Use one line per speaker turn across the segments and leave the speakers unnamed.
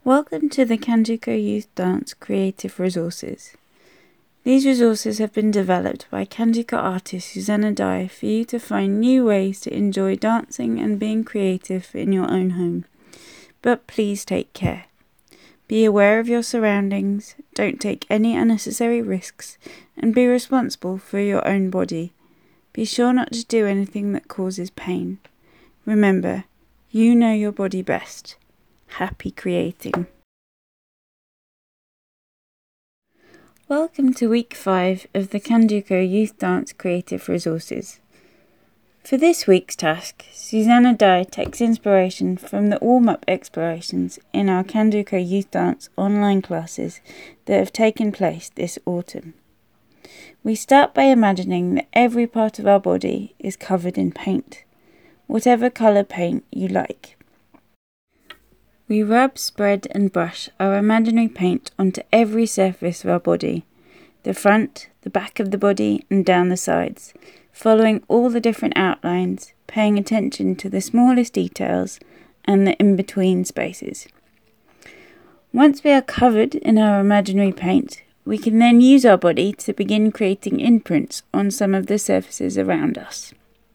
Welcome to the Kanduko Youth Dance Creative Resources. These resources have been developed by Kanduko artist Susanna Dye for you to find new ways to enjoy dancing and being creative in your own home. But please take care. Be aware of your surroundings, don't take any unnecessary risks, and be responsible for your own body. Be sure not to do anything that causes pain. Remember, you know your body best. Happy creating. Welcome to week 5 of the Kanduko Youth Dance Creative Resources. For this week's task, Susanna Dye takes inspiration from the warm-up explorations in our Kanduko Youth Dance online classes that have taken place this autumn. We start by imagining that every part of our body is covered in paint, whatever colour paint you like. We rub, spread and brush our imaginary paint onto every surface of our body, the front, the back of the body and down the sides, following all the different outlines, paying attention to the smallest details and the in-between spaces. Once we are covered in our imaginary paint, we can then use our body to begin creating imprints on some of the surfaces around us.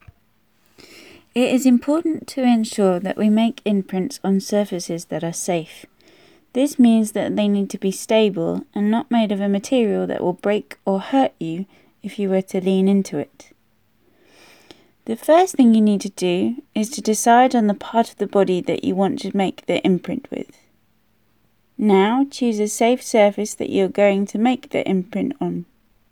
It is important to ensure that we make imprints on surfaces that are safe. This means that they need to be stable and not made of a material that will break or hurt you if you were to lean into it. The first thing you need to do is to decide on the part of the body that you want to make the imprint with. Now choose a safe surface that you're going to make the imprint on.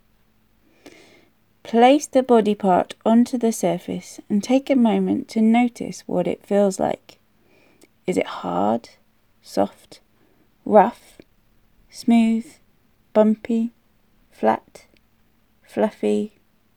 Place the body part onto the surface and take a moment to notice what it feels like. Is it hard, soft, rough, smooth, bumpy, flat, fluffy?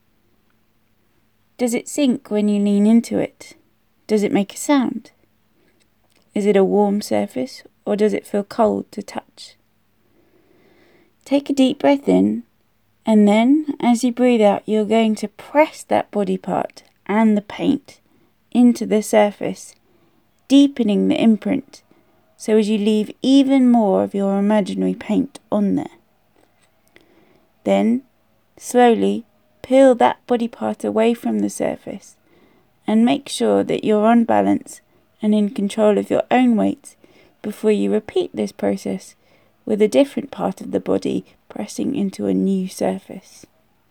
Does it sink when you lean into it? Does it make a sound? Is it a warm surface or does it feel cold to touch? Take a deep breath in. And then, as you breathe out, you're going to press that body part and the paint into the surface, deepening the imprint so as you leave even more of your imaginary paint on there. Then, slowly peel that body part away from the surface and make sure that you're on balance and in control of your own weight before you repeat this process with a different part of the body pressing into a new surface.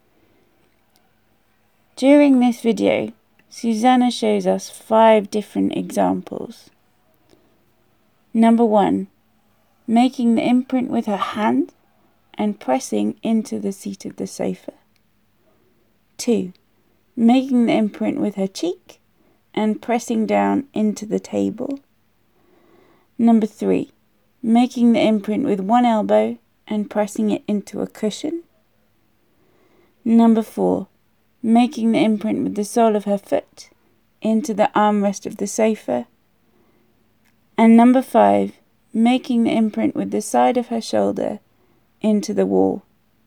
During this video, Susanna shows us 5 different examples. Number 1, making the imprint with her hand and pressing into the seat of the sofa. 2, making the imprint with her cheek and pressing down into the table. Number 3, making the imprint with one elbow and pressing it into a cushion. Number 4, making the imprint with the sole of her foot into the armrest of the sofa. And number 5, making the imprint with the side of her shoulder into the wall.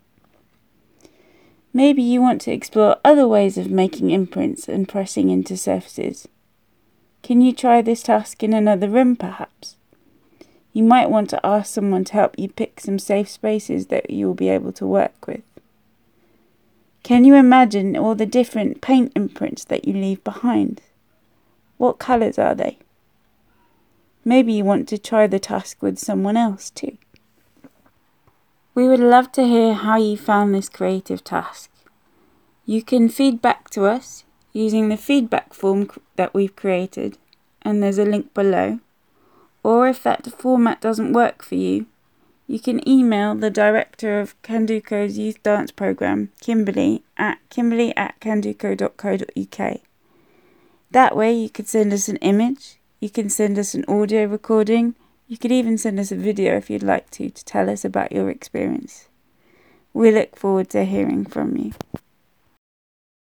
Maybe you want to explore other ways of making imprints and pressing into surfaces. Can you try this task in another room perhaps? You might want to ask someone to help you pick some safe spaces that you will be able to work with. Can you imagine all the different paint imprints that you leave behind? What colours are they? Maybe you want to try the task with someone else too. We would love to hear how you found this creative task. You can feed back to us using the feedback form that we've created, and there's a link below. Or if that format doesn't work for you, you can email the director of Kanduko's Youth Dance Programme, Kimberly at kanduko.co.uk. That way you could send us an image, you can send us an audio recording, you could even send us a video if you'd like to tell us about your experience. We look forward to hearing from you.